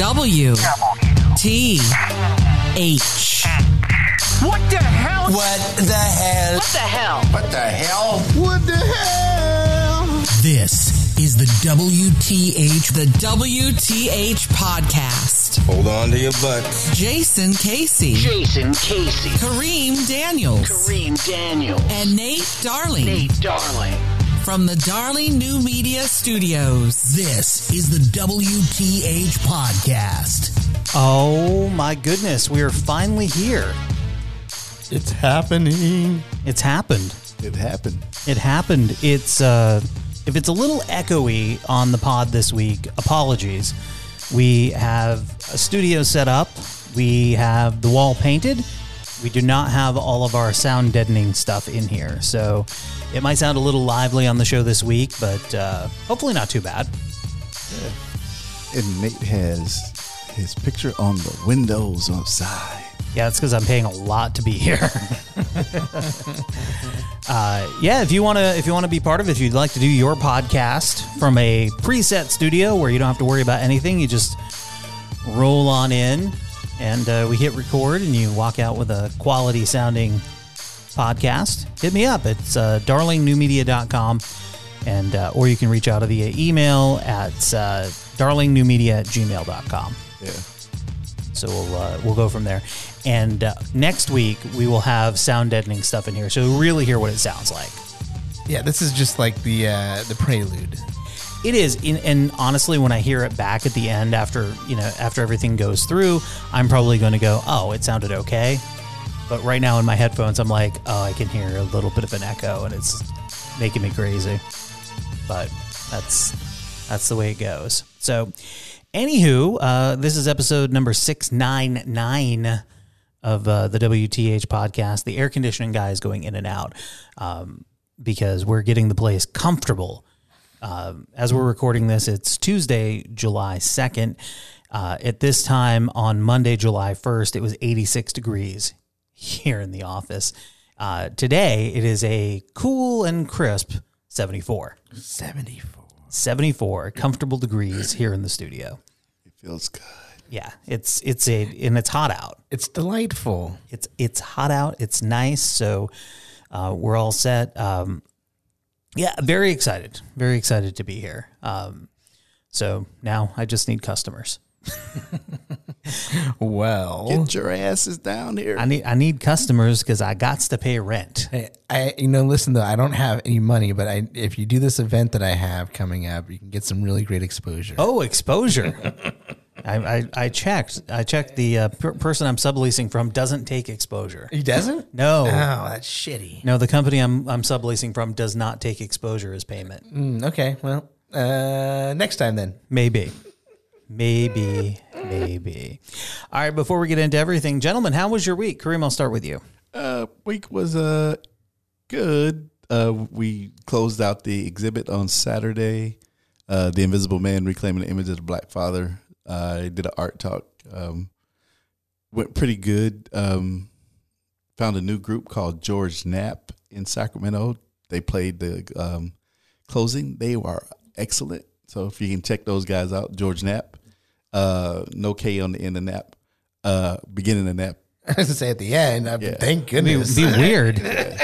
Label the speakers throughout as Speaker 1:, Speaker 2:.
Speaker 1: W T H.
Speaker 2: What the hell?
Speaker 3: What the hell?
Speaker 2: What the hell?
Speaker 3: What the hell?
Speaker 4: What the hell?
Speaker 1: This is the WTH podcast.
Speaker 3: Hold on to your butts.
Speaker 1: Jason Casey,
Speaker 2: Jason Casey,
Speaker 1: Kareem Daniels,
Speaker 2: Kareem Daniels,
Speaker 1: and Nate Darling.
Speaker 2: Nate Darling.
Speaker 1: From the Darling New Media Studios.
Speaker 5: This is the WTH podcast.
Speaker 6: Oh my goodness, we are finally here.
Speaker 4: It's happening.
Speaker 6: It's happened.
Speaker 4: It happened.
Speaker 6: It happened. It's if it's a little echoey on the pod this week, apologies. We have a studio set up. We have the wall painted. We do not have all of our sound deadening stuff in here. So it might sound a little lively on the show this week, but hopefully not too bad.
Speaker 4: Yeah. And Nate has his picture on the windows outside.
Speaker 6: Yeah, it's because I'm paying a lot to be here. Yeah, if you want to be part of it, if you'd like to do your podcast from a preset studio where you don't have to worry about anything, you just roll on in and we hit record and you walk out with a quality sounding podcast. Hit me up. It's darlingnewmedia.com and or you can reach out via email at darlingnewmedia@gmail.com.
Speaker 4: Yeah.
Speaker 6: So we'll go from there. And next week, we will have sound deadening stuff in here, so you'll really hear what it sounds like.
Speaker 7: Yeah, this is just like the prelude.
Speaker 6: It is, and honestly, when I hear it back at the end after everything goes through, I'm probably going to go, oh, it sounded okay. But right now in my headphones, I'm like, oh, I can hear a little bit of an echo, and it's making me crazy. But that's the way it goes. So, anywho, this is episode number 699 of the WTH podcast. The air conditioning guy is going in and out because we're getting the place comfortable. As we're recording this, it's Tuesday, July 2nd. At this time on Monday, July 1st, it was 86 degrees here in the office. Today, it is a cool and crisp 74. 74 comfortable degrees here in the studio.
Speaker 4: It feels good.
Speaker 6: Yeah, it's hot out.
Speaker 7: It's delightful.
Speaker 6: It's hot out. It's nice. So we're all set. Yeah, very excited to be here. So now I just need customers.
Speaker 7: Well,
Speaker 4: Get your asses down here.
Speaker 6: I need customers because I got to pay rent.
Speaker 7: listen though, I don't have any money, but if you do this event that I have coming up, you can get some really great exposure.
Speaker 6: Oh, exposure. I checked. The person I'm subleasing from doesn't take exposure.
Speaker 7: He doesn't?
Speaker 6: No.
Speaker 7: Oh, that's shitty.
Speaker 6: No, the company I'm subleasing from does not take exposure as payment.
Speaker 7: Okay, well, next time then.
Speaker 6: Maybe. All right, before we get into everything, gentlemen, how was your week? Kareem, I'll start with you.
Speaker 4: Week was good. We closed out the exhibit on Saturday. The Invisible Man, Reclaiming the Image of the Black Father. I did an art talk. Went pretty good. Found a new group called George Knapp in Sacramento. They played the closing. They were excellent. So if you can check those guys out, George Knapp. No K on the end of Knapp. Beginning of Knapp.
Speaker 7: I was going to say at the end, thank goodness.
Speaker 6: It'd be weird.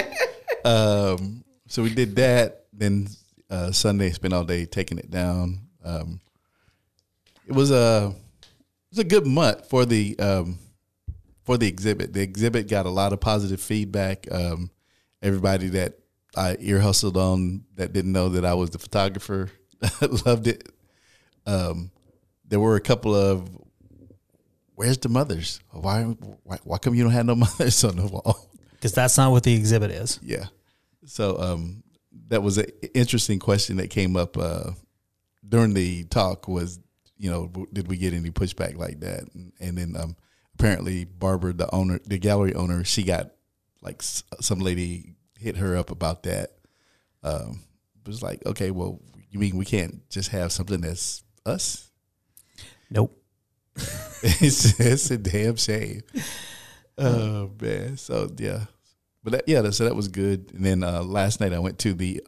Speaker 4: So we did that. Then Sunday, spent all day taking it down. It was a good month for the exhibit. The exhibit got a lot of positive feedback. Everybody that I ear hustled on that didn't know that I was the photographer loved it. There were a couple of, where's the mothers? Why come you don't have no mothers on the wall?
Speaker 6: Because that's not what the exhibit is.
Speaker 4: Yeah. So that was an interesting question that came up during the talk was, did we get any pushback like that? And then apparently Barbara, the gallery owner, she got like some lady hit her up about that. It was like, okay, well, you mean we can't just have something that's us?
Speaker 6: Nope.
Speaker 4: It's a damn shame. Oh man. So yeah. But so that was good. And then last night I went to the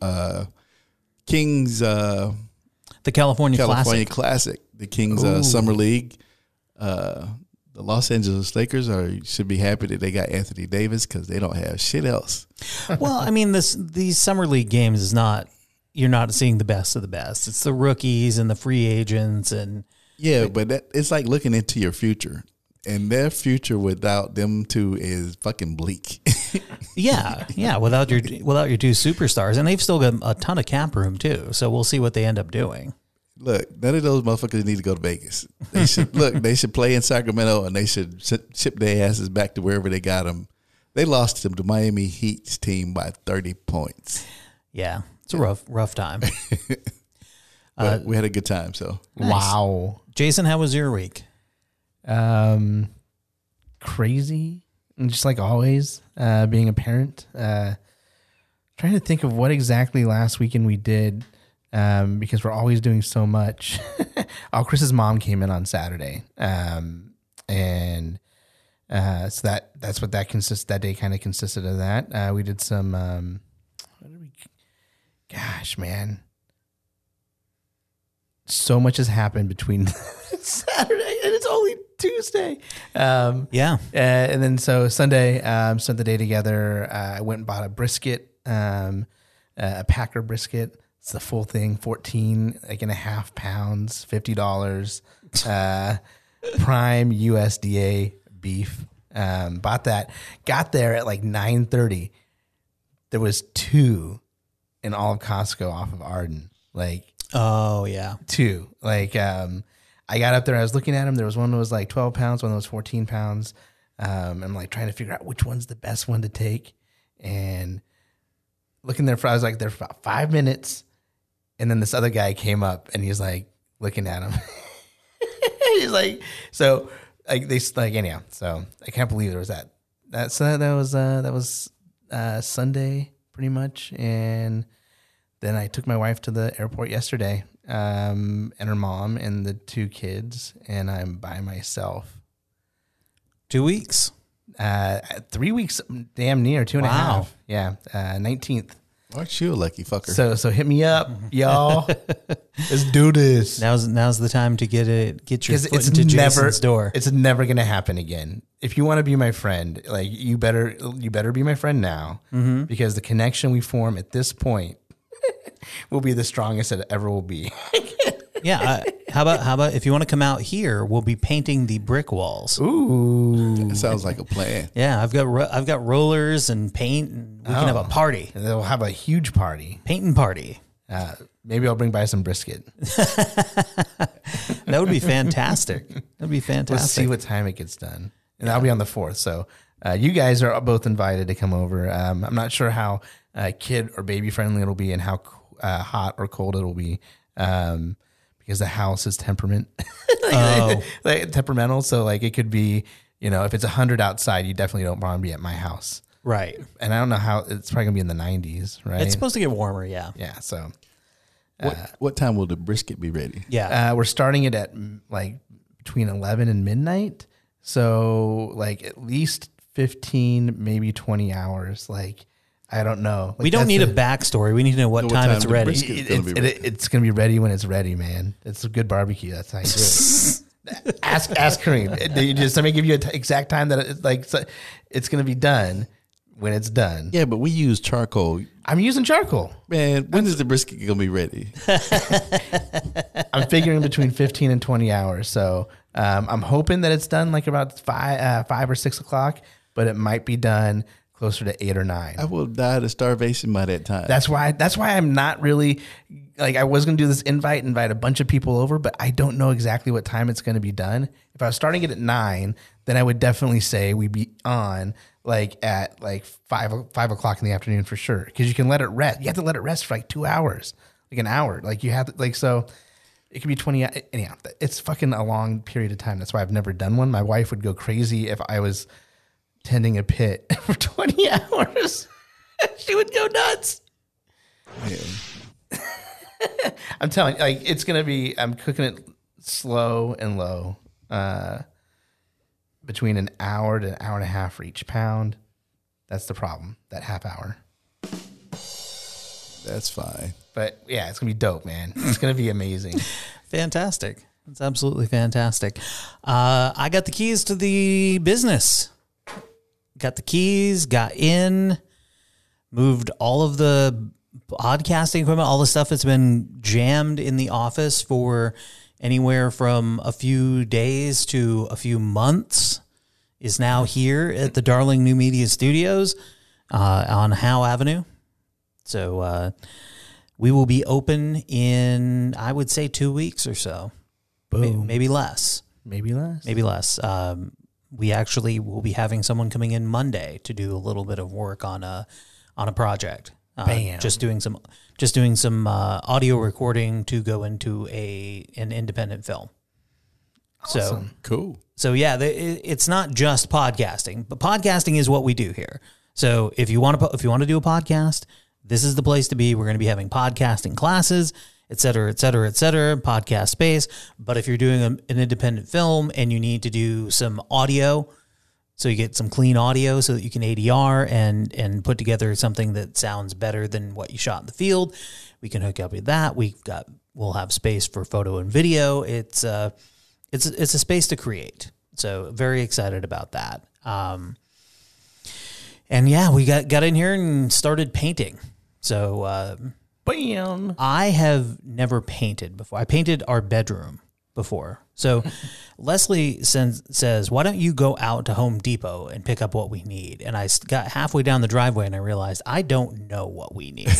Speaker 4: Kings
Speaker 6: the California
Speaker 4: Classic. The Kings Summer League. The Los Angeles Lakers should be happy that they got Anthony Davis because they don't have shit else.
Speaker 6: Well, I mean, these summer league games is not, you're not seeing the best of the best. It's the rookies and the free agents and
Speaker 4: Yeah, but it's like looking into your future, and their future without them two is fucking bleak.
Speaker 6: yeah. Without your two superstars, and they've still got a ton of cap room too. So we'll see what they end up doing.
Speaker 4: Look, none of those motherfuckers need to go to Vegas. They should They should play in Sacramento, and they should ship their asses back to wherever they got them. They lost them to Miami Heat's team by 30 points.
Speaker 6: Yeah, it's a rough time.
Speaker 4: But we had a good time. So
Speaker 6: Nice.
Speaker 7: Wow.
Speaker 6: Jason, how was your week?
Speaker 7: Crazy. And just like always, being a parent, trying to think of what exactly last weekend we did, because we're always doing so much. Chris's mom came in on Saturday. So that's what that day kind of consisted of that. We did some, gosh, man. So much has happened between Saturday and it's only Tuesday.
Speaker 6: Yeah.
Speaker 7: And then so Sunday, spent the day together. I went and bought a brisket, a Packer brisket. It's the full thing, 14.5 pounds, $50. Prime USDA beef. Bought that. Got there at like 9:30. There was 2 in all of Costco off of Arden. Like,
Speaker 6: Oh yeah.
Speaker 7: 2. Like, I got up there, I was looking at them. There was one that was like 12 pounds, one that was 14 pounds. I'm like trying to figure out which one's the best one to take. And looking there I was like there for about 5 minutes. And then this other guy came up and he's like looking at him. He's like, so like anyhow. So I can't believe there was that. That was Sunday pretty much. And then I took my wife to the airport yesterday, and her mom and the 2 kids, and I'm by myself.
Speaker 6: 2 weeks.
Speaker 7: 3 weeks, damn near 2.5.
Speaker 6: Wow.
Speaker 7: Yeah, 19th.
Speaker 4: aren't you a lucky fucker?
Speaker 7: So hit me up, y'all. Let's do this.
Speaker 6: Now's the time to get your foot into Jason's door.
Speaker 7: It's never gonna happen again. If you want to be my friend, like you better be my friend now, because the connection we form at this point will be the strongest it ever will be.
Speaker 6: Yeah. How about if you want to come out here, we'll be painting the brick walls.
Speaker 7: Ooh,
Speaker 4: It sounds like a plan.
Speaker 6: Yeah, I've got rollers and paint, and we can have a party,
Speaker 7: they'll have a huge party.
Speaker 6: painting party.
Speaker 7: Maybe I'll bring by some brisket.
Speaker 6: That would be fantastic. That'd be fantastic.
Speaker 7: Let's see what time it gets done. And that'll be on the 4th. So you guys are both invited to come over. I'm not sure how kid or baby friendly it'll be and how hot or cold it'll be, because the house is like temperamental. So like it could be, if it's 100 outside, you definitely don't want to be at my house.
Speaker 6: Right.
Speaker 7: And I don't know how it's probably gonna be in the 90s, right?
Speaker 6: It's supposed to get warmer. Yeah.
Speaker 7: Yeah. So
Speaker 4: What time will the brisket be ready?
Speaker 6: Yeah.
Speaker 7: we're starting it at like between 11 and midnight. So like at least 15, maybe 20 hours. Like, I don't know. Like
Speaker 6: we don't need a backstory. We need to know what time it's
Speaker 4: the
Speaker 6: ready.
Speaker 4: brisket-
Speaker 7: It's gonna be ready when it's ready, man. It's a good barbecue. That's how you do it. Ask Kareem. Somebody give you an exact time that it's gonna be done when it's done.
Speaker 4: Yeah, but we use charcoal.
Speaker 7: I'm using charcoal.
Speaker 4: Man, when is the brisket gonna be ready?
Speaker 7: I'm figuring between 15 and 20 hours. So I'm hoping that it's done like about 5 or 6 o'clock, but it might be done closer to 8 or 9.
Speaker 4: I will die of starvation by that time.
Speaker 7: That's why I'm not really like, I was going to do this invite a bunch of people over, but I don't know exactly what time it's going to be done. If I was starting it at 9, then I would definitely say we'd be on like at like 5 o'clock in the afternoon for sure. Cause you can let it rest. You have to let it rest for like 2 hours, like an hour. Like you have to like, so it could be 20. Anyhow, it's fucking a long period of time. That's why I've never done one. My wife would go crazy if I was tending a pit for 20 hours. She would go nuts.
Speaker 4: Yeah.
Speaker 7: I'm telling you, like, it's going to be, I'm cooking it slow and low, between an hour to an hour and a half for each pound. That's the problem, that half hour.
Speaker 4: That's fine.
Speaker 7: But yeah, it's going to be dope, man. It's going to be amazing.
Speaker 6: Fantastic. It's absolutely fantastic. I got the keys to the business. Got the keys, got in, moved all of the podcasting equipment, all the stuff that's been jammed in the office for anywhere from a few days to a few months is now here at the Darling New Media Studios on Howe Avenue. So we will be open in, I would say, 2 weeks or so.
Speaker 7: Boom.
Speaker 6: Maybe less.
Speaker 7: Maybe less.
Speaker 6: Maybe less. We actually will be having someone coming in Monday to do a little bit of work on a project.
Speaker 7: Bam.
Speaker 6: Just doing some audio recording to go into an independent film.
Speaker 7: Awesome.
Speaker 4: Cool.
Speaker 6: So yeah, it's not just podcasting, but podcasting is what we do here. So if you want to do a podcast, this is the place to be. We're going to be having podcasting classes, et cetera, podcast space. But if you're doing an independent film and you need to do some audio, so you get some clean audio so that you can ADR and put together something that sounds better than what you shot in the field, we can hook up with that. We'll have space for photo and video. It's a space to create. So very excited about that. And yeah, we got in here and started painting. So
Speaker 7: Bam.
Speaker 6: I have never painted before. I painted our bedroom before. So Leslie says, why don't you go out to Home Depot and pick up what we need? And I got halfway down the driveway and I realized I don't know what we need.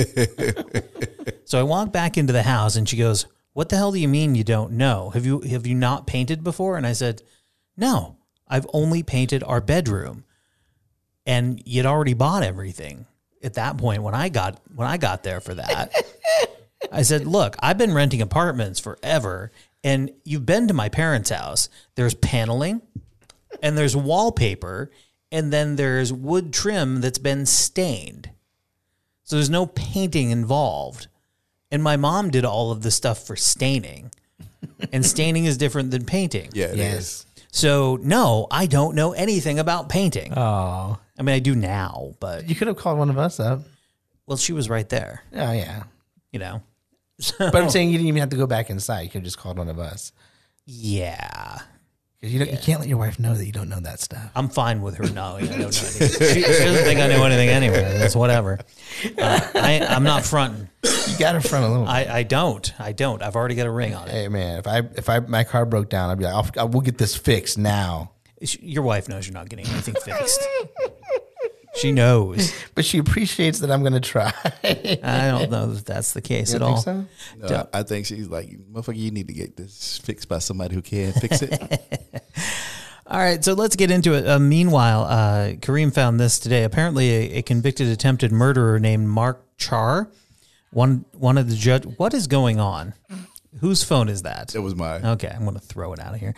Speaker 6: So I walked back into the house and she goes, what the hell do you mean you don't know? Have you not painted before? And I said, no, I've only painted our bedroom. And you'd already bought everything at that point when I got there for that. I said, look, I've been renting apartments forever, and you've been to my parents' house. There's paneling, and there's wallpaper, and then there's wood trim that's been stained. So there's no painting involved. And my mom did all of the stuff for staining, and staining is different than painting.
Speaker 4: Yeah, it is.
Speaker 6: So, no, I don't know anything about painting.
Speaker 7: Oh.
Speaker 6: I mean, I do now, but...
Speaker 7: You could have called one of us up.
Speaker 6: Well, she was right there,
Speaker 7: Oh, yeah.
Speaker 6: you know?
Speaker 7: But I'm saying you didn't even have to go back inside. You could have just called one of us.
Speaker 6: Yeah.
Speaker 7: 'Cause you can't let your wife know that you don't know that stuff.
Speaker 6: I'm fine with her knowing I don't know anything. She doesn't think I know anything anyway. That's whatever. I'm not fronting.
Speaker 7: You got her front a little bit.
Speaker 6: I don't. I've already got a ring on it.
Speaker 7: Hey, man, if my car broke down, I'd be like, we'll get this fixed now.
Speaker 6: Your wife knows you're not getting anything fixed. She knows.
Speaker 7: But she appreciates that I'm going to try.
Speaker 6: I don't know if that's the case at
Speaker 7: You
Speaker 6: all.
Speaker 7: think so?
Speaker 4: No, I think she's like, motherfucker, you need to get this fixed by somebody who can fix it.
Speaker 6: All right, so let's get into it. Meanwhile, Kareem found this today. Apparently, a convicted attempted murderer named Mark Char, one of the judge. What is going on? Whose phone is that?
Speaker 4: It was mine.
Speaker 6: Okay, I'm going to throw it out of here.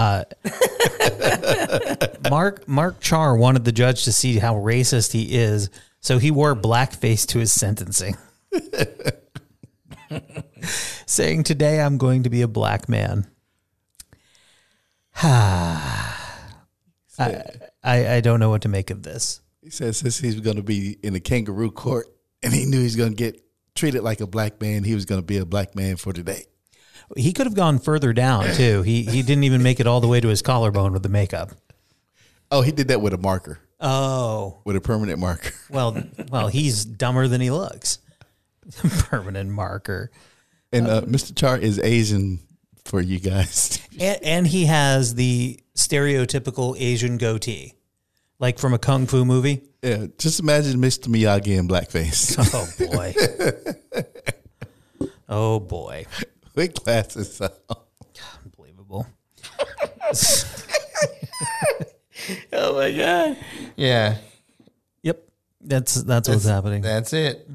Speaker 6: Mark Char wanted the judge to see how racist he is, so he wore blackface to his sentencing. Saying, today I'm going to be a black man. I don't know what to make of this.
Speaker 4: He said since he's going to be in the kangaroo court and he knew he's going to get treated like a black man, he was going to be a black man for today.
Speaker 6: He could have gone further down, too. He didn't even make it all the way to his collarbone with the makeup.
Speaker 4: Oh, he did that with a marker,
Speaker 6: Oh,
Speaker 4: with a permanent marker.
Speaker 6: well, he's dumber than he looks. Permanent marker.
Speaker 4: And Mr. Char is Asian for you guys.
Speaker 6: And he has the stereotypical Asian goatee, like from a Kung Fu movie.
Speaker 4: Yeah, just imagine Mr. Miyagi in blackface.
Speaker 6: Oh, boy. Oh, boy.
Speaker 4: With glasses on.
Speaker 6: Unbelievable.
Speaker 7: Oh, my God. Yeah.
Speaker 6: Yep. That's what's happening.
Speaker 7: That's it.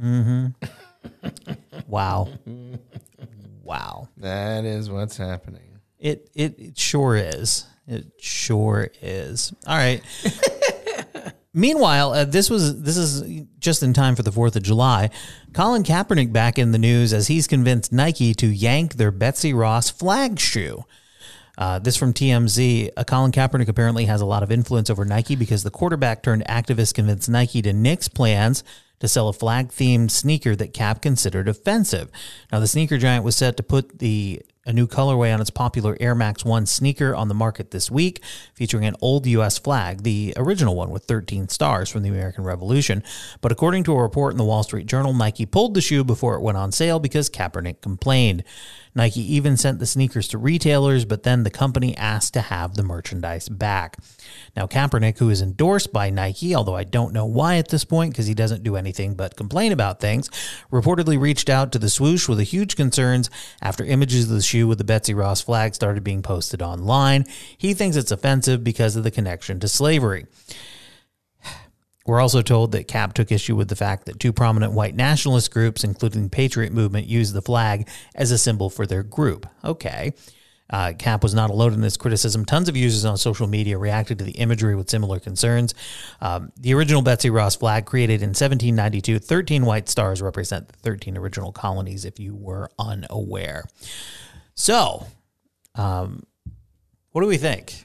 Speaker 6: Wow. Wow.
Speaker 7: That is what's happening.
Speaker 6: It sure is. It sure is. All right. Meanwhile, this is just in time for the 4th of July. Colin Kaepernick back in the news as he's convinced Nike to yank their Betsy Ross flag shoe. This from TMZ. Colin Kaepernick apparently has a lot of influence over Nike because the quarterback turned activist convinced Nike to nix plans to sell a flag-themed sneaker that Cap considered offensive. Now, the sneaker giant was set to put the a new colorway on its popular Air Max 1 sneaker on the market this week, featuring an old U.S. flag, the original one with 13 stars from the American Revolution. But according to a report in the Wall Street Journal, Nike pulled the shoe before it went on sale because Kaepernick complained. Nike even sent the sneakers to retailers, but then the company asked to have the merchandise back. Now, Kaepernick, who is endorsed by Nike, although I don't know why at this point because he doesn't do anything but complain about things, reportedly reached out to the swoosh with a huge concerns after images of the shoe with the Betsy Ross flag started being posted online. He thinks it's offensive because of the connection to slavery. We're also told that Cap took issue with the fact that two prominent white nationalist groups, including the Patriot Movement, used the flag as a symbol for their group. Okay. Cap was not alone in this criticism. Tons of users on social media reacted to the imagery with similar concerns. The original Betsy Ross flag, created in 1792, 13 white stars represent the 13 original colonies, if you were unaware. So, what do we think?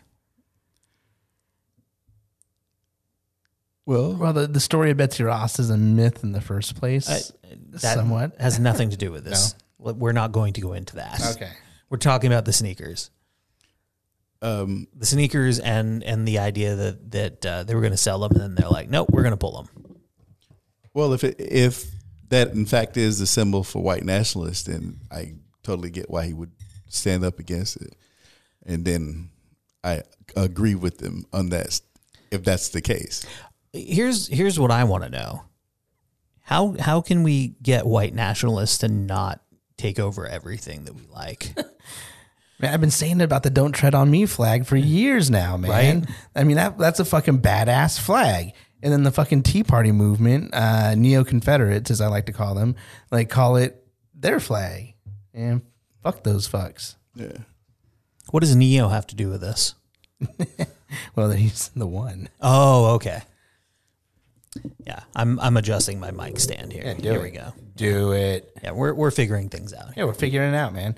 Speaker 7: Well, the story of Betsy Ross is a myth in the first place.
Speaker 6: That
Speaker 7: somewhat
Speaker 6: has nothing to do with this. No. We're not going to go into that.
Speaker 7: Okay.
Speaker 6: We're talking about the sneakers. The sneakers and the idea that they were going to sell them, and then they're like, nope, we're going to pull them.
Speaker 4: Well, if that in fact is the symbol for white nationalists, then I totally get why he would stand up against it. And then I agree with them on that, if that's the case.
Speaker 6: Here's what I want to know. How can we get white nationalists to not take over everything that we like?
Speaker 7: Man, I've been saying about the "Don't Tread on Me" flag for years now, man.
Speaker 6: Right?
Speaker 7: I mean, that's a fucking badass flag. And then the fucking Tea Party movement, neo-Confederates, as I like to call them, like call it their flag. And fuck those fucks.
Speaker 4: Yeah.
Speaker 6: What does Neo have to do with this?
Speaker 7: Well, he's the one.
Speaker 6: Oh, okay. Yeah, I'm adjusting my mic stand here.
Speaker 7: Yeah,
Speaker 6: here we go.
Speaker 7: Do it.
Speaker 6: Yeah, we're figuring things out.
Speaker 7: Yeah, we're figuring it out, man.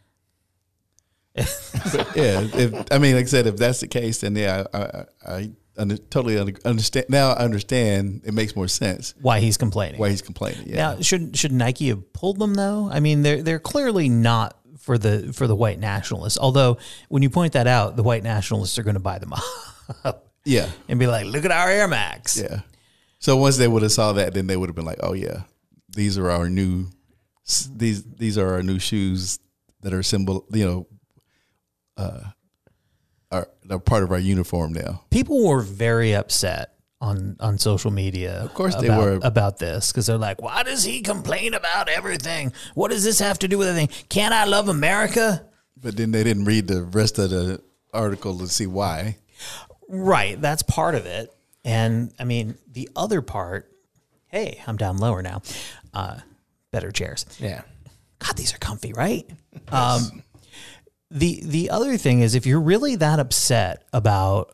Speaker 4: But yeah, like I said, if that's the case, then yeah, I totally understand. Now I understand. It makes more sense
Speaker 6: Why he's complaining.
Speaker 4: Yeah.
Speaker 6: Now, should Nike have pulled them though? I mean, they're clearly not for the white nationalists. Although when you point that out, the white nationalists are going to buy them up.
Speaker 4: Yeah,
Speaker 6: and be like, look at our Air Max.
Speaker 4: Yeah. So once they would have saw that, then they would have been like, oh yeah, these are our new shoes that are symbol, are part of our uniform now.
Speaker 6: People were very upset on social media.
Speaker 4: Of course they were
Speaker 6: about this, because they're like, why does he complain about everything? What does this have to do with anything? Can't I love America?
Speaker 4: But then they didn't read the rest of the article to see why. Right.
Speaker 6: That's part of it. And I mean, the other part, hey, I'm down lower now. Better chairs.
Speaker 7: Yeah.
Speaker 6: God, these are comfy, right? Yes. The other thing is, if you're really that upset about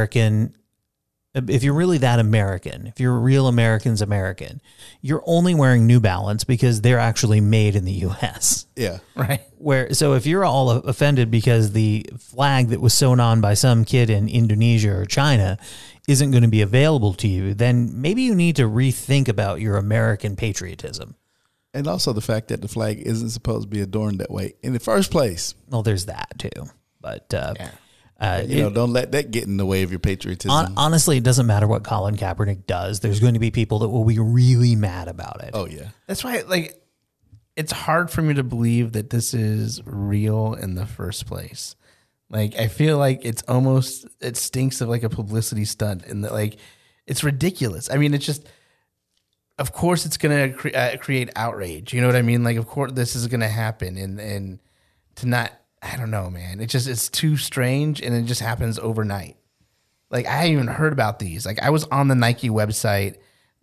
Speaker 6: if you're really that American, if you're real American's American, you're only wearing New Balance because they're actually made in the U.S.
Speaker 4: Yeah.
Speaker 7: Right.
Speaker 6: So if you're all offended because the flag that was sewn on by some kid in Indonesia or China isn't going to be available to you, then maybe you need to rethink about your American patriotism.
Speaker 4: And also the fact that the flag isn't supposed to be adorned that way in the first place.
Speaker 6: Well, there's that too. But,
Speaker 4: don't let that get in the way of your patriotism.
Speaker 6: Honestly, it doesn't matter what Colin Kaepernick does. There's going to be people that will be really mad about it.
Speaker 4: Oh, yeah.
Speaker 7: That's why, it's hard for me to believe that this is real in the first place. I feel like it stinks of a publicity stunt, and that it's ridiculous. I mean, it's just, of course it's going to create outrage. You know what I mean? Of course this is going to happen, and to not, I don't know, man. It's too strange, and it just happens overnight. I hadn't even heard about these. I was on the Nike website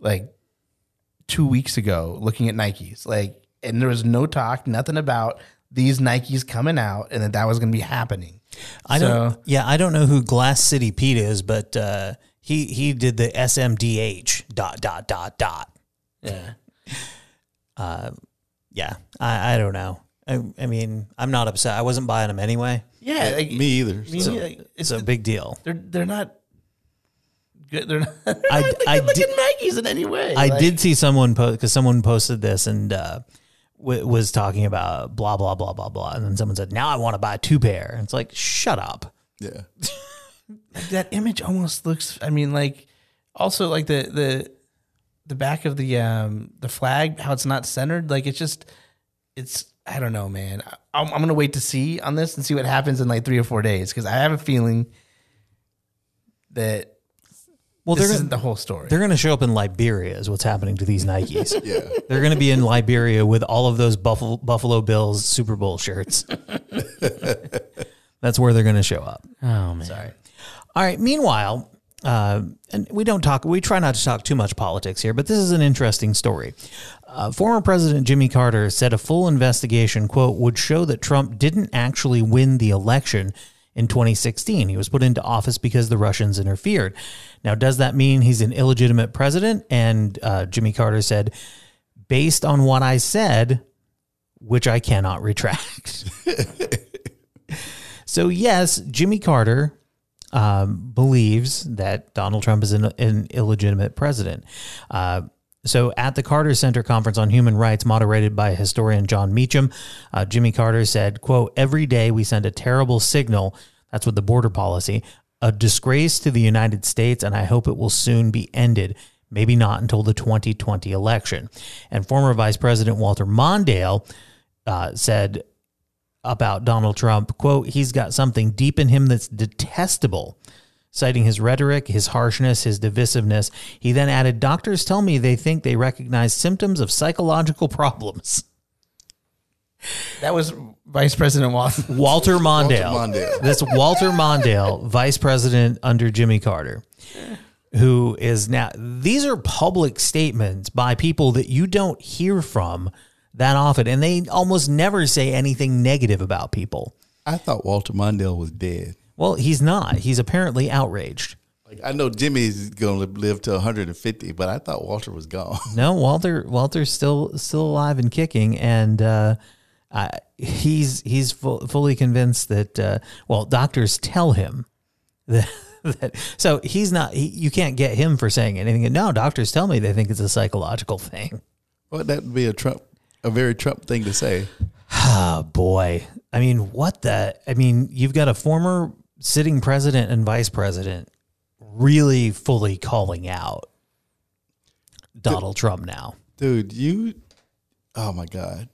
Speaker 7: 2 weeks ago looking at Nikes, and there was no talk, nothing about these Nikes coming out, and that was going to be happening.
Speaker 6: I don't know who Glass City Pete is, but he did the SMDH ... Yeah. I don't know. I mean, I'm not upset. I wasn't buying them anyway.
Speaker 7: Yeah,
Speaker 4: me either.
Speaker 6: It's a big deal.
Speaker 7: They're not good. They're not.
Speaker 6: I
Speaker 7: look at Nikes in any way.
Speaker 6: I did see someone post, because someone posted this, and was talking about blah, blah, blah, blah, blah. And then someone said, now I want to buy 2 pair. And it's like, shut up.
Speaker 4: Yeah.
Speaker 7: That image almost looks, I mean, like, also like the back of the flag, how it's not centered. Like, it's, I don't know, man. I'm going to wait to see on this and see what happens in like 3 or 4 days. Cause I have a feeling that this isn't the whole story.
Speaker 6: They're going to show up in Liberia is what's happening to these Nikes.
Speaker 4: Yeah.
Speaker 6: They're going to be in Liberia with all of those Buffalo Bills Super Bowl shirts. That's where they're going to show up.
Speaker 7: Oh man.
Speaker 6: Sorry. All right. Meanwhile, and we try not to talk too much politics here, but this is an interesting story. Former President Jimmy Carter said a full investigation, quote, would show that Trump didn't actually win the election in 2016. He was put into office because the Russians interfered. Now, does that mean he's an illegitimate president? And Jimmy Carter said, based on what I said, which I cannot retract. So, yes, Jimmy Carter believes that Donald Trump is an illegitimate president. So at the Carter Center Conference on Human Rights, moderated by historian John Meacham, Jimmy Carter said, quote, every day we send a terrible signal, that's with the border policy, a disgrace to the United States, and I hope it will soon be ended, maybe not until the 2020 election. And former Vice President Walter Mondale said about Donald Trump, quote, he's got something deep in him that's detestable. Citing his rhetoric, his harshness, his divisiveness, he then added, doctors tell me they think they recognize symptoms of psychological problems.
Speaker 7: That was Vice President
Speaker 6: Walter Mondale.
Speaker 4: Walter Mondale.
Speaker 6: That's Walter Mondale, vice president under Jimmy Carter, who is now, these are public statements by people that you don't hear from that often, and they almost never say anything negative about people.
Speaker 4: I thought Walter Mondale was dead.
Speaker 6: Well, he's not. He's apparently outraged.
Speaker 4: Like, I know Jimmy's going to live to 150, but I thought Walter was gone.
Speaker 6: No, Walter's still alive and kicking, and he's fully convinced that. Well, doctors tell him that. So he's not. You can't get him for saying anything. No, doctors tell me they think it's a psychological thing.
Speaker 4: Well, that would be a very Trump thing to say.
Speaker 6: Oh boy. I mean, you've got a former sitting president and vice president really fully calling out Donald Trump now.
Speaker 4: Dude, oh my God.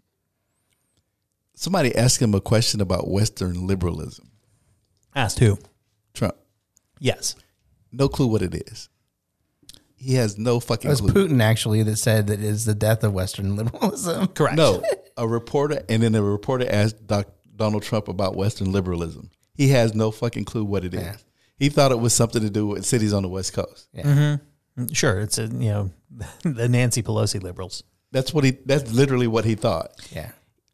Speaker 4: Somebody asked him a question about Western liberalism.
Speaker 6: Asked who?
Speaker 4: Trump.
Speaker 6: Yes.
Speaker 4: No clue what it is. He has no fucking
Speaker 7: clue. It was
Speaker 4: clue.
Speaker 7: Putin, actually, that said that it is the death of Western liberalism.
Speaker 6: Correct.
Speaker 4: No, a reporter asked Donald Trump about Western liberalism. He has no fucking clue what it is.
Speaker 7: Yeah.
Speaker 4: He thought it was something to do with cities on the West Coast.
Speaker 7: Yeah.
Speaker 6: Mm-hmm. Sure, it's the Nancy Pelosi liberals.
Speaker 4: That's literally what he thought.
Speaker 7: Yeah.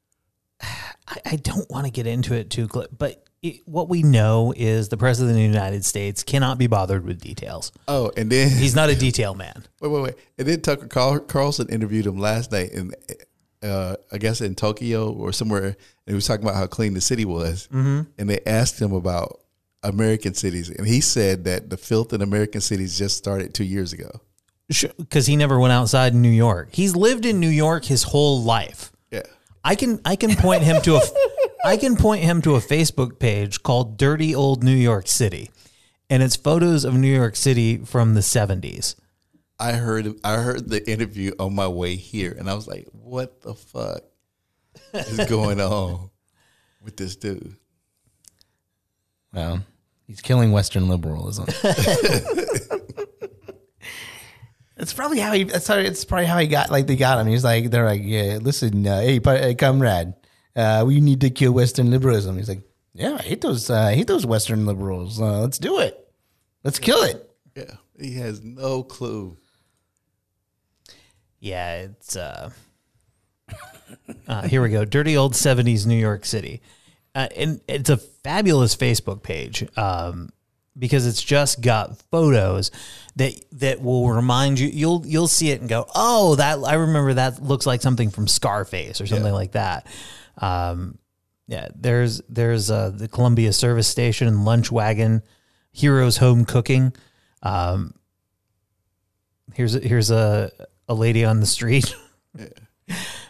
Speaker 6: I don't want to get into it too, but what we know is the president of the United States cannot be bothered with details.
Speaker 4: Oh, and then
Speaker 6: he's not a detail man.
Speaker 4: Wait. And then Tucker Carlson interviewed him last night in, I guess in Tokyo or somewhere, and he was talking about how clean the city was. Mm-hmm. And they asked him about American cities, and he said that the filth in American cities just started 2 years ago.
Speaker 6: Because he never went outside in New York. He's lived in New York his whole life.
Speaker 4: Yeah,
Speaker 6: I can point him to a Facebook page called Dirty Old New York City, and it's photos of New York City from the 70s.
Speaker 4: I heard the interview on my way here, and I was like, "What the fuck is going on with this dude?"
Speaker 7: Well, he's killing Western liberalism. It's probably how he got. Like, they got him. He's like, they're like, yeah, listen, hey, comrade, we need to kill Western liberalism. He's like, yeah, I hate those Western liberals. Let's do it. Let's kill it.
Speaker 4: Yeah, he has no clue.
Speaker 6: Yeah, it's here we go. Dirty old 70s New York City. And it's a fabulous Facebook page because it's just got photos that will remind you. You'll see it and go, oh, that I remember that looks like something from Scarface or something like that. Yeah, there's the Columbia Service Station, Lunch Wagon, Heroes Home Cooking. Here's a lady on the street.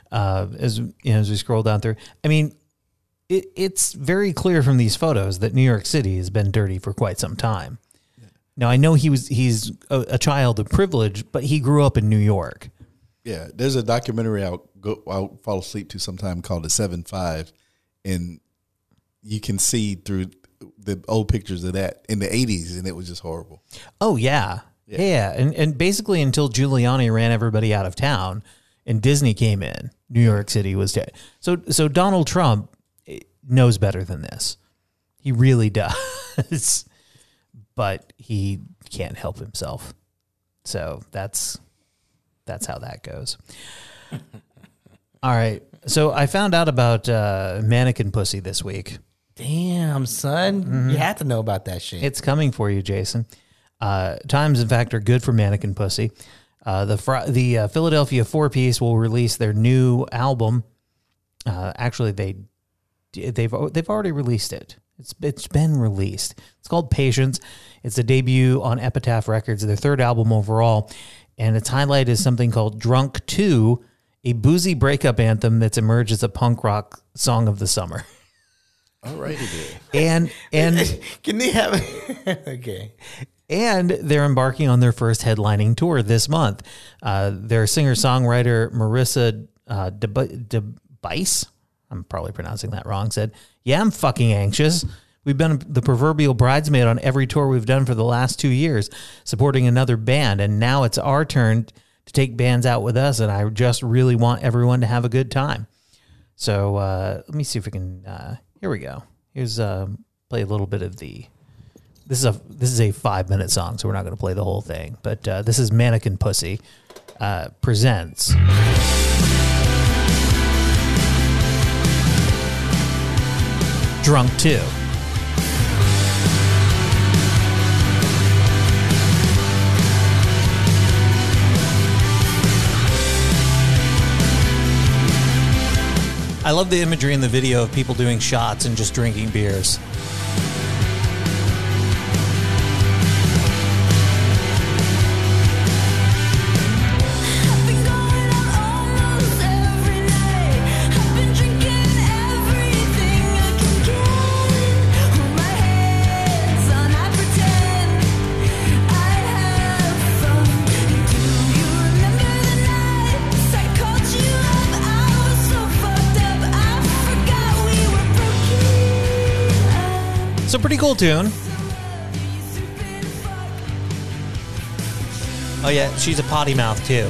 Speaker 6: as we scroll down through. I mean, it's very clear from these photos that New York City has been dirty for quite some time. Now, I know he's a child of privilege, but he grew up in New York.
Speaker 4: Yeah, there's a documentary I'll fall asleep to sometime called The 7-5, and you can see through the old pictures of that in the 80s, and it was just horrible.
Speaker 6: Oh, yeah. And basically until Giuliani ran everybody out of town and Disney came in, New York City was dead. So Donald Trump knows better than this. He really does. But he can't help himself. So that's how that goes. All right. So I found out about mannequin pussy this week.
Speaker 7: Damn, son. You have to know about that shit.
Speaker 6: It's coming for you, Jason. Times, in fact, are good for mannequin pussy. The Philadelphia 4-piece will release their new album. Actually, they've already released it. It's been released. It's called Patience. It's a debut on Epitaph Records, their third album overall, and its highlight is something called Drunk 2, a boozy breakup anthem that's emerged as a punk rock song of the summer.
Speaker 4: All right,
Speaker 6: and
Speaker 7: Can they have okay.
Speaker 6: And they're embarking on their first headlining tour this month. Their singer-songwriter Marissa DeBice, I'm probably pronouncing that wrong, said, "Yeah, I'm fucking anxious. We've been the proverbial bridesmaid on every tour we've done for the last 2 years, supporting another band, and now it's our turn to take bands out with us, and I just really want everyone to have a good time." So let me see if we can... here we go. Here's play a little bit of the... This is a 5-minute song, so we're not going to play the whole thing. But this is Mannequin Pussy presents... Drunk 2. I love the imagery in the video of people doing shots and just drinking beers. So pretty cool tune. Oh yeah, she's a potty mouth too.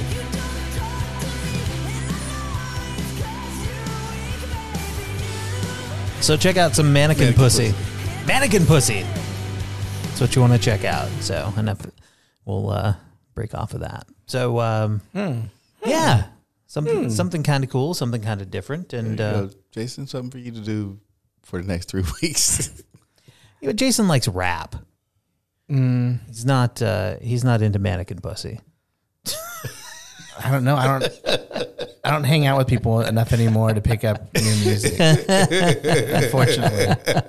Speaker 6: So check out some Mannequin Pussy. Mannequin Pussy. That's what you want to check out. So enough. We'll break off of that. So yeah, something kind of cool, something kind of different, and
Speaker 4: Jason, something for you to do for the next 3 weeks.
Speaker 6: You know, Jason likes rap. He's not into mannequin pussy.
Speaker 7: I don't know. I don't hang out with people enough anymore to pick up new music. Unfortunately.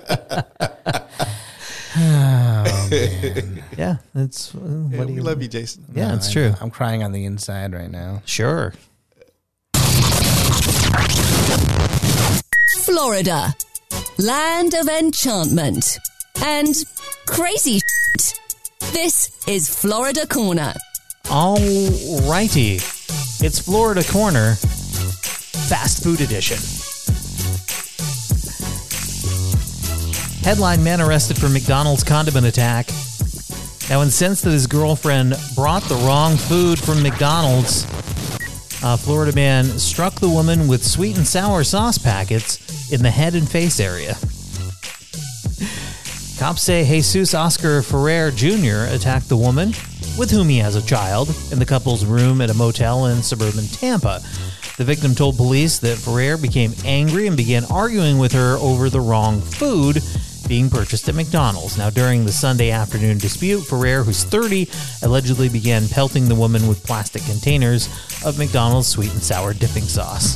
Speaker 7: Oh man.
Speaker 6: Yeah, that's what
Speaker 4: We love you, Jason.
Speaker 6: Yeah,
Speaker 7: No,
Speaker 6: that's
Speaker 7: I
Speaker 6: true.
Speaker 7: know. I'm crying on the inside right now.
Speaker 6: Sure.
Speaker 8: Florida, land of enchantment and crazy shit. This is Florida Corner.
Speaker 6: All righty. It's Florida Corner, Fast Food Edition. Headline: Man arrested for McDonald's condiment attack. Now, incensed that his girlfriend brought the wrong food from McDonald's, Florida man struck the woman with sweet and sour sauce packets in the head and face area. Cops say Jesus Oscar Ferrer Jr. attacked the woman, with whom he has a child, in the couple's room at a motel in suburban Tampa. The victim told police that Ferrer became angry and began arguing with her over the wrong food being purchased at McDonald's. Now, during the Sunday afternoon dispute, Ferrer, who's 30, allegedly began pelting the woman with plastic containers of McDonald's sweet and sour dipping sauce.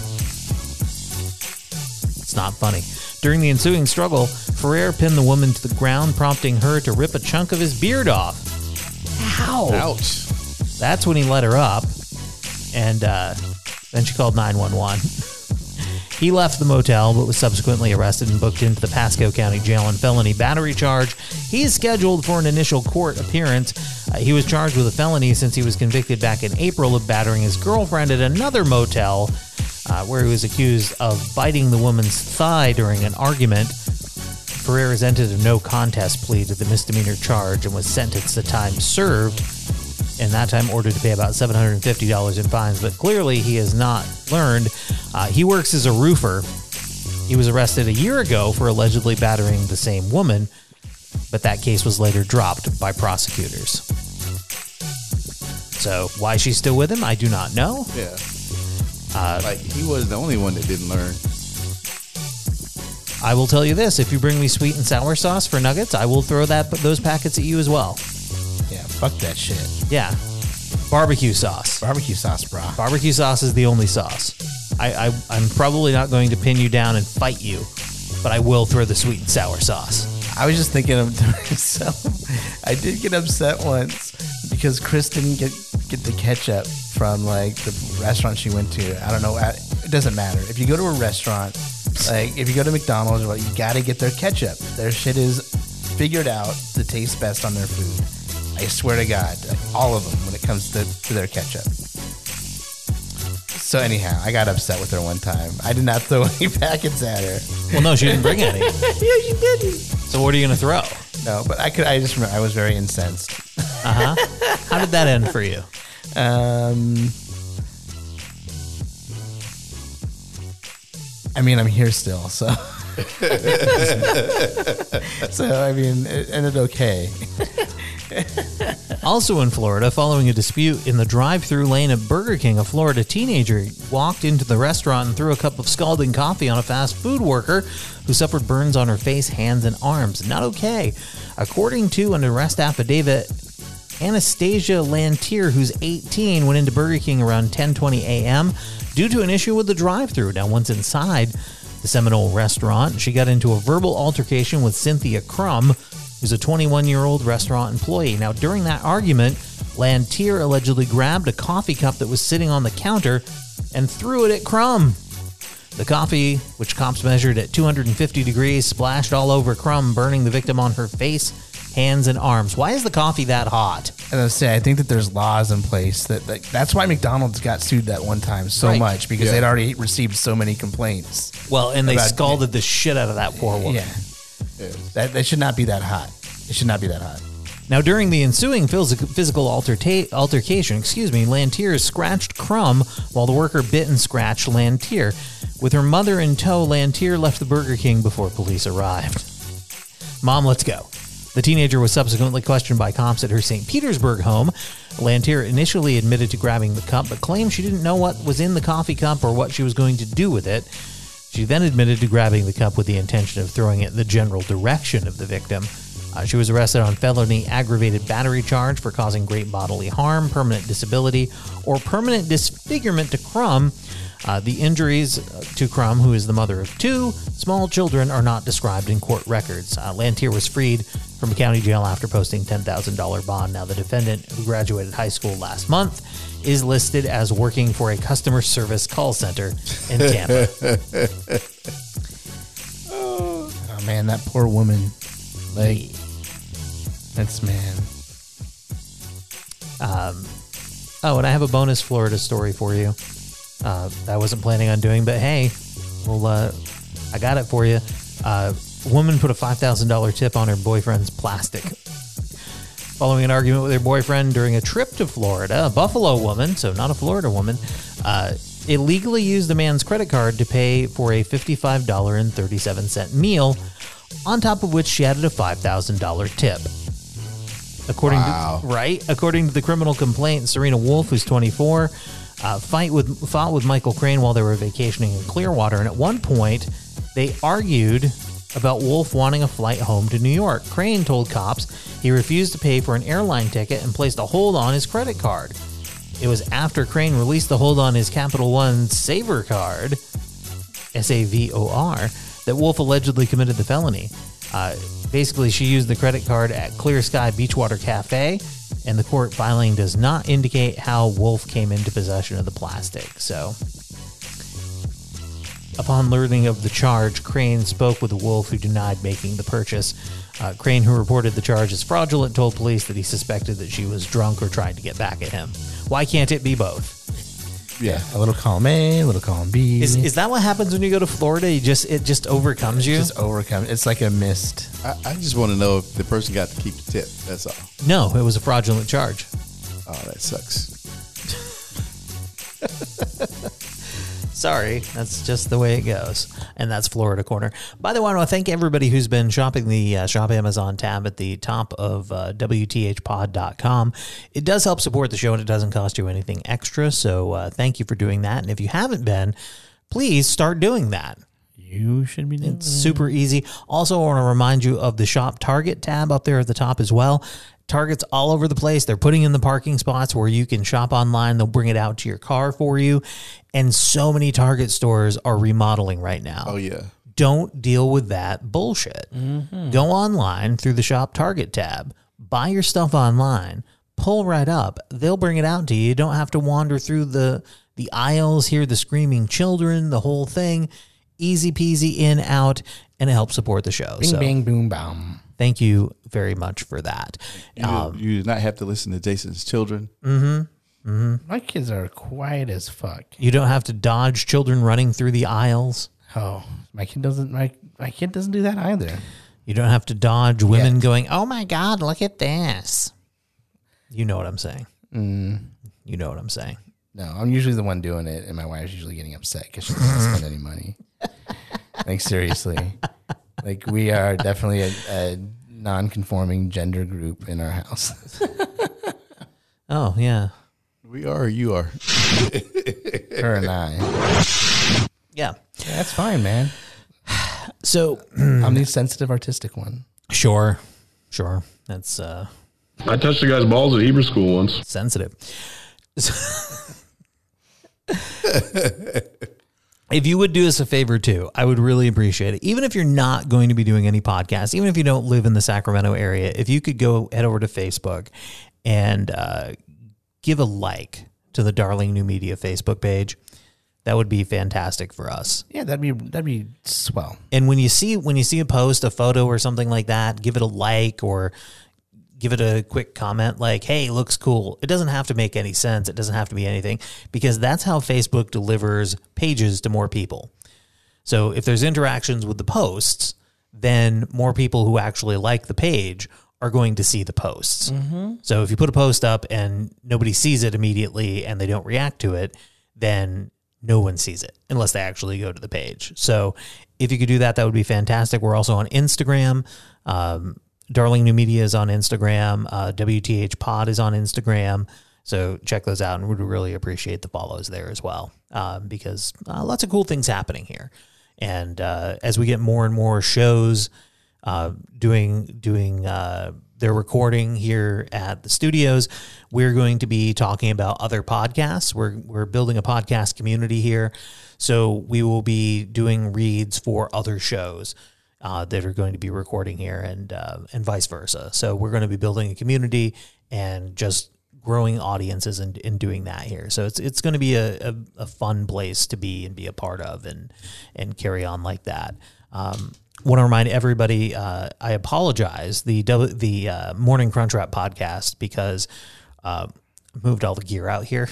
Speaker 6: It's not funny. During the ensuing struggle, Ferrer pinned the woman to the ground, prompting her to rip a chunk of his beard off. Ow!
Speaker 4: Ouch.
Speaker 6: That's when he let her up, and Then she called 911. He left the motel, but was subsequently arrested and booked into the Pasco County Jail on felony battery charge. He is scheduled for an initial court appearance. He was charged with a felony since he was convicted back in April of battering his girlfriend at another motel, where he was accused of biting the woman's thigh during an argument. Ferreras entered a no contest plea to the misdemeanor charge and was sentenced to time served, and that time ordered to pay about $750 in fines. But clearly he has not learned. He works as a roofer. He was arrested a year ago for allegedly battering the same woman, but that case was later dropped by prosecutors. So why she's still with him, I do not know.
Speaker 4: Yeah. Like, he was the only one that didn't learn.
Speaker 6: I will tell you this: if you bring me sweet and sour sauce for nuggets, I will throw those packets at you as well.
Speaker 7: Yeah, fuck that shit.
Speaker 6: Yeah. Barbecue sauce.
Speaker 7: Barbecue sauce, bro.
Speaker 6: Barbecue sauce is the only sauce. I'm probably not going to pin you down and fight you, but I will throw the sweet and sour sauce.
Speaker 7: I was just thinking of myself. I did get upset once because Chris didn't get the ketchup from like the restaurant she went to. I don't know. It doesn't matter. If you go to a restaurant, like if you go to McDonald's or what, you got to get their ketchup. Their shit is figured out to taste best on their food. I swear to God, all of them when it comes to their ketchup. So anyhow, I got upset with her one time. I did not throw any packets at her.
Speaker 6: Well, no, she didn't bring any.
Speaker 7: Yeah, she didn't.
Speaker 6: So what are you going to throw?
Speaker 7: No, but I just remember I was very incensed.
Speaker 6: Uh-huh. How did that end for you?
Speaker 7: I mean, I'm here still, so. So, I mean, it ended okay.
Speaker 6: Also in Florida, following a dispute in the drive-thru lane at Burger King, a Florida teenager walked into the restaurant and threw a cup of scalding coffee on a fast food worker who suffered burns on her face, hands, and arms. Not okay. According to an arrest affidavit, Anastasia Lantier, who's 18, went into Burger King around 10:20 a.m. due to an issue with the drive-thru. Now, once inside the Seminole restaurant, she got into a verbal altercation with Cynthia Crum, who's a 21-year-old restaurant employee. Now, during that argument, Lantier allegedly grabbed a coffee cup that was sitting on the counter and threw it at Crum. The coffee, which cops measured at 250 degrees, splashed all over Crum, burning the victim on her face, hands, and arms. Why is the coffee that hot?
Speaker 7: As I say, I think that there's laws in place that's why McDonald's got sued that one time so much, because they'd already received so many complaints.
Speaker 6: Well, and they scalded the shit out of that poor woman.
Speaker 7: Yeah. That should not be that hot. It should not be that hot.
Speaker 6: Now, during the ensuing physical altercation, Lantier scratched Crum while the worker bit and scratched Lantier. With her mother in tow, Lantier left the Burger King before police arrived. Mom, let's go. The teenager was subsequently questioned by cops at her St. Petersburg home. Lantier initially admitted to grabbing the cup, but claimed she didn't know what was in the coffee cup or what she was going to do with it. She then admitted to grabbing the cup with the intention of throwing it in the general direction of the victim. She was arrested on felony aggravated battery charge for causing great bodily harm, permanent disability, or permanent disfigurement to Crum. The injuries to Crum, who is the mother of two small children, are not described in court records. Lantier was freed from a county jail after posting $10,000 bond. Now, the defendant, who graduated high school last month, is listed as working for a customer service call center in Tampa.
Speaker 7: Oh, man, that poor woman. Like, that's, man.
Speaker 6: Oh, and I have a bonus Florida story for you. I wasn't planning on doing, but hey, well, I got it for you. A woman put a $5,000 tip on her boyfriend's plastic. Following an argument with her boyfriend during a trip to Florida, a Buffalo woman, so not a Florida woman, illegally used the man's credit card to pay for a $55.37 meal, on top of which she added a $5,000 tip. According to the criminal complaint, Serena Wolf, who's 24, fought with Michael Crane while they were vacationing in Clearwater, and at one point they argued about Wolf wanting a flight home to New York. Crane told cops he refused to pay for an airline ticket and placed a hold on his credit card. It was after Crane released the hold on his Capital One Savor card, SAVOR, that Wolf allegedly committed the felony. Basically, she used the credit card at Clear Sky Beachwater Cafe, and the court filing does not indicate how Wolf came into possession of the plastic. So, Upon learning of the charge, Crane spoke with Wolf, who denied making the purchase. Crane, who reported the charge as fraudulent, told police that he suspected that she was drunk or tried to get back at him. Why can't it be both?
Speaker 7: Yeah, a little column A, a little column B.
Speaker 6: Is that what happens when you go to Florida? It just overcomes you?
Speaker 7: Just overcome. It's like a mist.
Speaker 4: I just want to know if the person got to keep the tip. That's all.
Speaker 6: No, it was a fraudulent charge.
Speaker 4: Oh, that sucks.
Speaker 6: Sorry, that's just the way it goes. And that's Florida Corner. By the way, I want to thank everybody who's been shopping the Shop Amazon tab at the top of WTHpod.com. It does help support the show, and it doesn't cost you anything extra. So thank you for doing that. And if you haven't been, please start doing that.
Speaker 7: You should be doing
Speaker 6: It's super easy. Also, I want to remind you of the Shop Target tab up there at the top as well. Target's all over the place. They're putting in the parking spots where you can shop online. They'll bring it out to your car for you. And so many Target stores are remodeling right now.
Speaker 4: Oh, yeah.
Speaker 6: Don't deal with that bullshit. Go online through the Shop Target tab. Buy your stuff online. Pull right up. They'll bring it out to you. You don't have to wander through the aisles, hear the screaming children, the whole thing. Easy peasy, in, out, and it helps support the show.
Speaker 7: Bing,
Speaker 6: so
Speaker 7: bang, boom, bam.
Speaker 6: thank you very much for that.
Speaker 4: You do not have to listen to Jason's children.
Speaker 7: My kids are quiet as fuck.
Speaker 6: You don't have to dodge children running through the aisles.
Speaker 7: Oh, my kid doesn't do that either.
Speaker 6: You don't have to dodge women
Speaker 7: Yet.
Speaker 6: going, "Oh my God, look at this." You know what I'm saying. You know what I'm saying.
Speaker 7: No, I'm usually the one doing it, and my wife's usually getting upset because she doesn't spend any money. Like, seriously. Like, we are definitely a non-conforming gender group in our house.
Speaker 6: Oh, yeah.
Speaker 4: We are or you are.
Speaker 7: Her and I.
Speaker 6: Yeah.
Speaker 7: That's fine, man.
Speaker 6: So,
Speaker 7: I'm the sensitive, artistic one.
Speaker 6: sure. That's
Speaker 9: I touched the guy's balls at Hebrew school once.
Speaker 6: sensitive. If you would do us a favor too, I would really appreciate it. Even if you're not going to be doing any podcasts, even if you don't live in the Sacramento area, if you could go head over to Facebook and give a like to the Darling New Media Facebook page, that would be fantastic for us.
Speaker 7: Yeah, that'd be swell.
Speaker 6: And when you see a post, a photo or something like that, give it a like or give it a quick comment like, "Hey, looks cool." It doesn't have to make any sense. It doesn't have to be anything, because that's how Facebook delivers pages to more people. So if there's interactions with the posts, then more people who actually like the page are going to see the posts. So if you put a post up and nobody sees it immediately and they don't react to it, then no one sees it unless they actually go to the page. So if you could do that, that would be fantastic. We're also on Instagram. Darling New Media is on Instagram. WTH Pod is on Instagram. So check those out, and we'd really appreciate the follows there as well, because lots of cool things happening here. And as we get more and more shows doing their recording here at the studios, we're going to be talking about other podcasts. We're building a podcast community here, so we will be doing reads for other shows that are going to be recording here, and vice versa. So we're going to be building a community and just growing audiences and doing that here. So it's going to be a fun place to be and be a part of and carry on like that. Want to remind everybody, I apologize, the Morning Crunch Wrap podcast, because moved all the gear out here.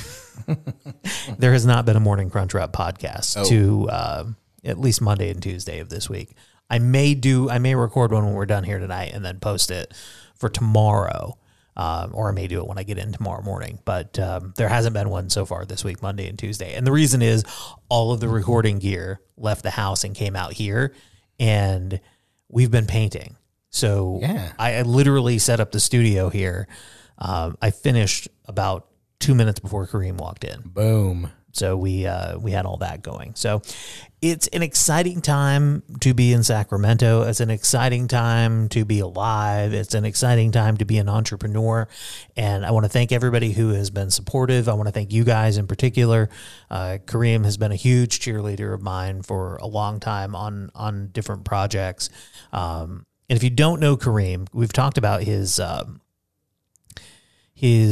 Speaker 6: There has not been a Morning Crunch Wrap podcast to at least Monday and Tuesday of this week. I may record one when we're done here tonight and then post it for tomorrow, or I may do it when I get in tomorrow morning. But there hasn't been one so far this week, Monday and Tuesday. And the reason is all of the recording gear left the house and came out here, and we've been painting. So
Speaker 7: Yeah.
Speaker 6: I literally set up the studio here. I finished about 2 minutes before Kareem walked in.
Speaker 7: Boom.
Speaker 6: So we had all that going. So it's an exciting time to be in Sacramento. It's an exciting time to be alive. It's an exciting time to be an entrepreneur. And I want to thank everybody who has been supportive. I want to thank you guys in particular. Kareem has been a huge cheerleader of mine for a long time on different projects. And if you don't know Kareem, we've talked about his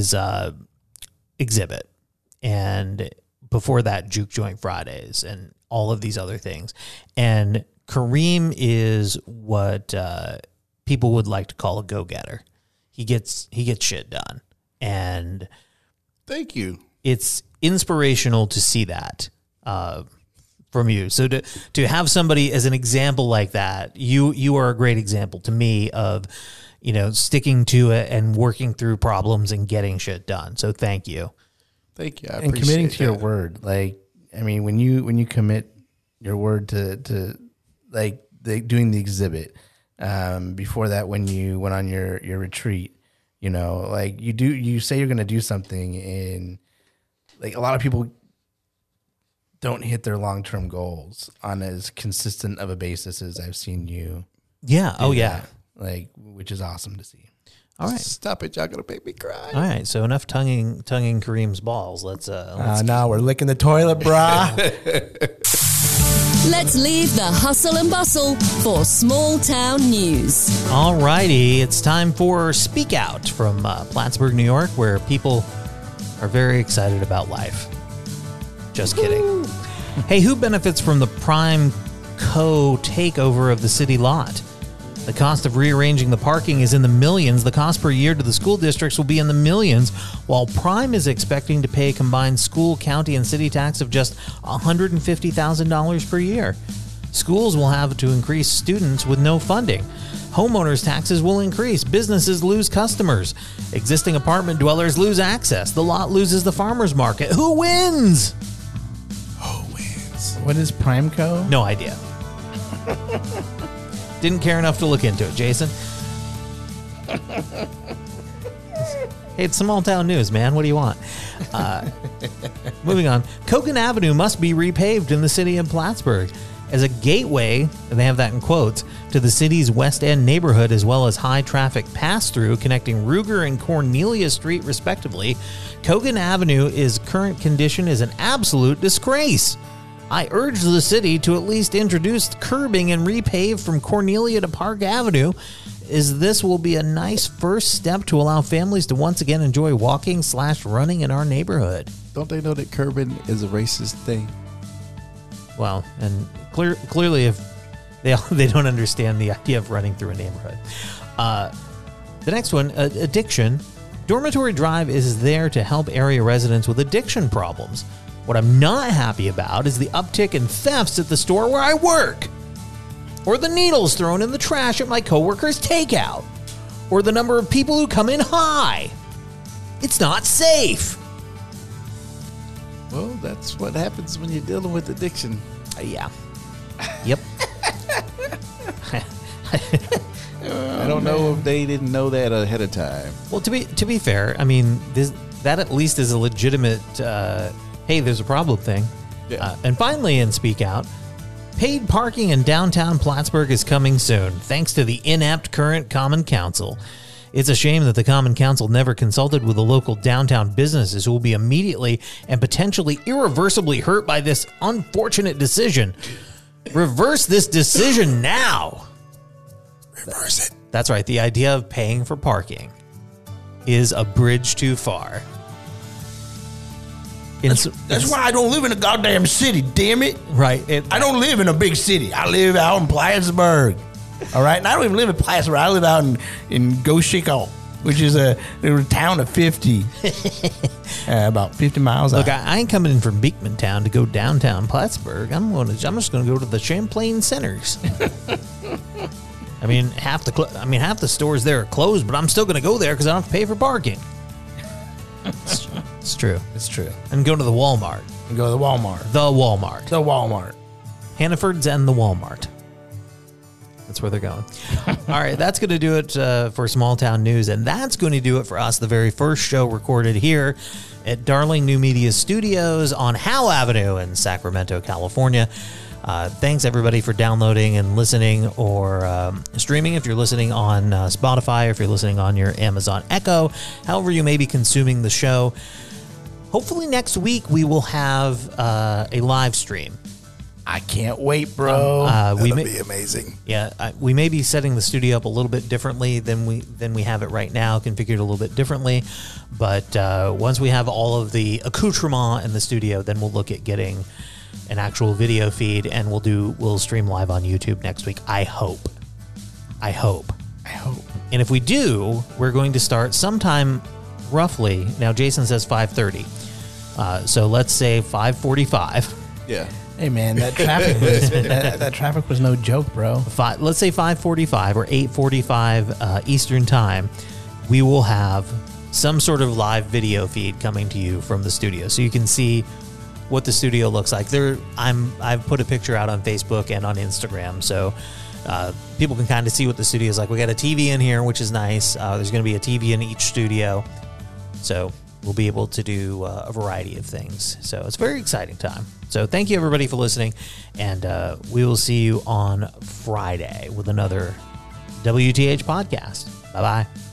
Speaker 6: exhibit, and before that, Juke Joint Fridays, and all of these other things. And Kareem is what people would like to call a go-getter. He gets shit done. And
Speaker 4: Thank you.
Speaker 6: it's inspirational to see that from you. So to have somebody as an example like that, you are a great example to me of, sticking to it and working through problems and getting shit done. So thank you.
Speaker 4: Thank you. I
Speaker 7: And committing
Speaker 4: appreciate
Speaker 7: to your
Speaker 4: that.
Speaker 7: word. Like, I mean, when you commit your word to like doing the exhibit, before that, when you went on your retreat, like you say you're going to do something, and like a lot of people don't hit their long-term goals on as consistent of a basis as I've seen you.
Speaker 6: Yeah.
Speaker 7: do
Speaker 6: Oh, yeah.
Speaker 7: that, like, which is awesome to see.
Speaker 6: All right.
Speaker 4: Stop it. Y'all going to make me cry.
Speaker 6: All right. So enough tonguing Kareem's balls. Let's
Speaker 7: Now we're licking the toilet, brah.
Speaker 8: Let's leave the hustle and bustle for small town news.
Speaker 6: All righty. It's time for Speak Out from Plattsburgh, New York, where people are very excited about life. Just kidding. Hey, who benefits from the Prime Co takeover of the city lot? The cost of rearranging the parking is in the millions. The cost per year to the school districts will be in the millions, while Prime is expecting to pay a combined school, county, and city tax of just $150,000 per year. Schools will have to increase students with no funding. Homeowners' taxes will increase. Businesses lose customers. Existing apartment dwellers lose access. The lot loses the farmer's market. Who wins?
Speaker 7: What is Primeco?
Speaker 6: No idea. Didn't care enough to look into it, Jason. Hey, it's small town news, man. What do you want? Moving on. Kogan Avenue must be repaved in the city of Plattsburgh as a gateway, and they have that in quotes, to the city's West End neighborhood, as well as high traffic pass-through connecting Ruger and Cornelia Street, respectively. Kogan Avenue's current condition is an absolute disgrace. I urge the city to at least introduce curbing and repave from Cornelia to Park Avenue, as this will be a nice first step to allow families to once again enjoy walking/running in our neighborhood.
Speaker 4: Don't they know that curbing is a racist thing?
Speaker 6: Well, and clearly if they don't understand the idea of running through a neighborhood. The next one, addiction. Dormitory Drive is there to help area residents with addiction problems. What I'm not happy about is the uptick in thefts at the store where I work, or the needles thrown in the trash at my coworker's takeout, or the number of people who come in high. It's not safe.
Speaker 4: Well, that's what happens when you're dealing with addiction.
Speaker 6: Yeah. Yep.
Speaker 4: I don't know if they didn't know that ahead of time.
Speaker 6: Well, to be fair, I mean, that at least is a legitimate, hey, there's a problem thing.
Speaker 4: Yeah.
Speaker 6: And finally, in Speak Out, paid parking in downtown Plattsburgh is coming soon, thanks to the inept current Common Council. It's a shame that the Common Council never consulted with the local downtown businesses who will be immediately and potentially irreversibly hurt by this unfortunate decision. Reverse this decision now.
Speaker 4: Reverse it.
Speaker 6: That's right. The idea of paying for parking is a bridge too far.
Speaker 7: That's why I don't live in a goddamn city, damn it.
Speaker 6: Right.
Speaker 7: I don't live in a big city. I live out in Plattsburgh. All right? And I don't even live in Plattsburgh. I live out in Goshiko, which is a town of 50. About 50 miles
Speaker 6: Look,
Speaker 7: out.
Speaker 6: I ain't coming in from Beekman Town to go downtown Plattsburgh. I'm just going to go to the Champlain Centers. I mean, half the stores there are closed, but I'm still going to go there because I don't have to pay for parking. It's true.
Speaker 7: It's true.
Speaker 6: And go to the Walmart.
Speaker 7: And go to the Walmart.
Speaker 6: The Walmart.
Speaker 7: The Walmart.
Speaker 6: Hannaford's and the Walmart. That's where they're going. All right, that's going to do it for Small Town News, and that's going to do it for us, the very first show recorded here at Darling New Media Studios on Howell Avenue in Sacramento, California. Thanks, everybody, for downloading and listening or streaming if you're listening on Spotify or if you're listening on your Amazon Echo, however you may be consuming the show. Hopefully next week we will have a live stream.
Speaker 7: I can't wait, bro.
Speaker 4: That'll be amazing.
Speaker 6: Yeah, we may be setting the studio up a little bit differently than we have it right now, configured a little bit differently. But once we have all of the accoutrement in the studio, then we'll look at getting an actual video feed, and we'll stream live on YouTube next week. I hope. And if we do, we're going to start sometime roughly. Now, Jason says 5:30. So let's say 5:45.
Speaker 4: Yeah.
Speaker 7: Hey man, that traffic was that traffic was no joke, bro.
Speaker 6: Let's say 5:45 or 8:45 Eastern time. We will have some sort of live video feed coming to you from the studio, so you can see what the studio looks like. I've put a picture out on Facebook and on Instagram, so people can kind of see what the studio is like. We got a TV in here, which is nice. There's going to be a TV in each studio, so we'll be able to do a variety of things. So it's a very exciting time. So thank you, everybody, for listening, and we will see you on Friday with another WTH podcast. Bye-bye.